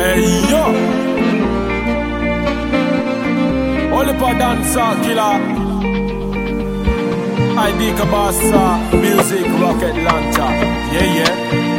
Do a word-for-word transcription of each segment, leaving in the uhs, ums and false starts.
Hey yo, Oliver dancer killer. I D Kabasa, music rocket launcher. Yeah yeah.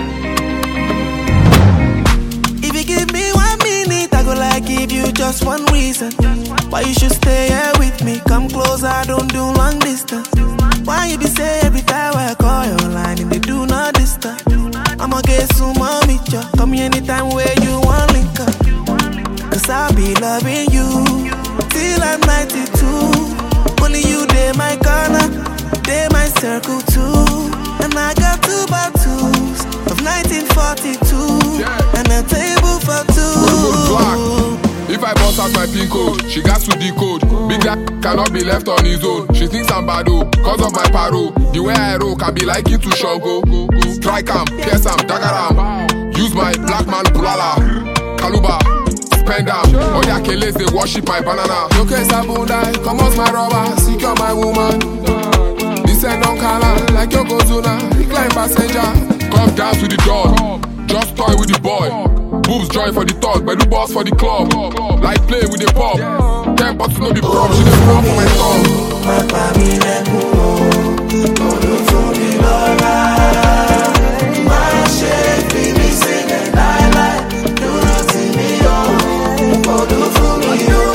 If you give me one minute, I go like give you just one reason why you should stay here with me. Come closer, I don't do long distance. Why you be say every time I call your line and they do not disturb? I'ma get some mommy, ya. Come here anytime where you want link up. Cause I'll be loving you till I'm ninety-two. Only you, they my corner, they my circle too. And I got two bottles of nineteen forty-two, yeah. And a table for two. If I bounce out my pin code, she got to decode. Big guy cannot be left on his own. She thinks I'm bad, oh, cause of my paro. The way I roll can be like it to Shogo. Strike am, pierce am, dagger am. Use my black man bulala, kaluba, spend am. All the Akeles, they worship my banana. Okay, Sabunda, come out my rubber, secure my woman. Descend on Kala, like Yokozuna, recline passenger. Come down to the door, just toy with the boy. Boobs join for the talk, but the boss for the club. Like play with the pop. Ten bottles no be prom, she dey prom for my tongue. Papa mi lẹ́kùn o, olú fún mi lọ́la. Má ṣe fi mí sílẹ̀ láéláé, dúró tì mí o, olú fún mi o.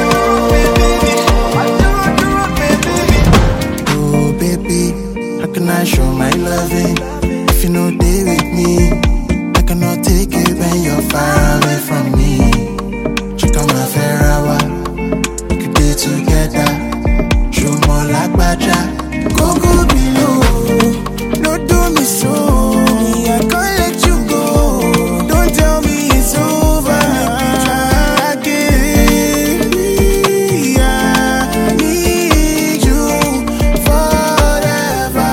Oh baby, how can I show my loving if you no dey with me? I cannot take it when you're far away from me. Check on my Ferrawa, we could be together. Show more like Baja, go go below. No do me so, I can't let you go. Don't tell me it's over. I give, I need you forever.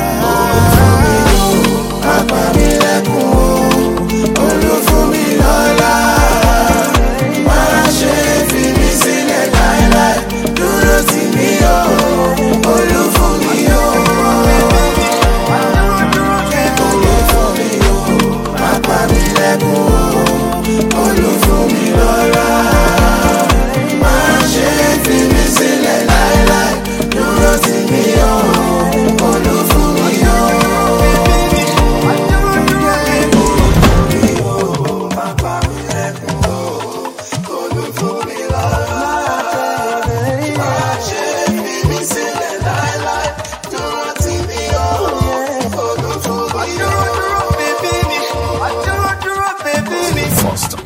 Papa mi lẹ́kùn o, olú fún mi lọ́la. Má ṣe fi mí sílẹ̀ láéláé, dúró tì mí o, olú fún mi o. Olú fún mi o, papa mi lẹ́kùn o, olú fún mi lọ́la. Má ṣe fi mí sílẹ̀ láéláé, dúró tì mí o, olú fún mi o. Foster.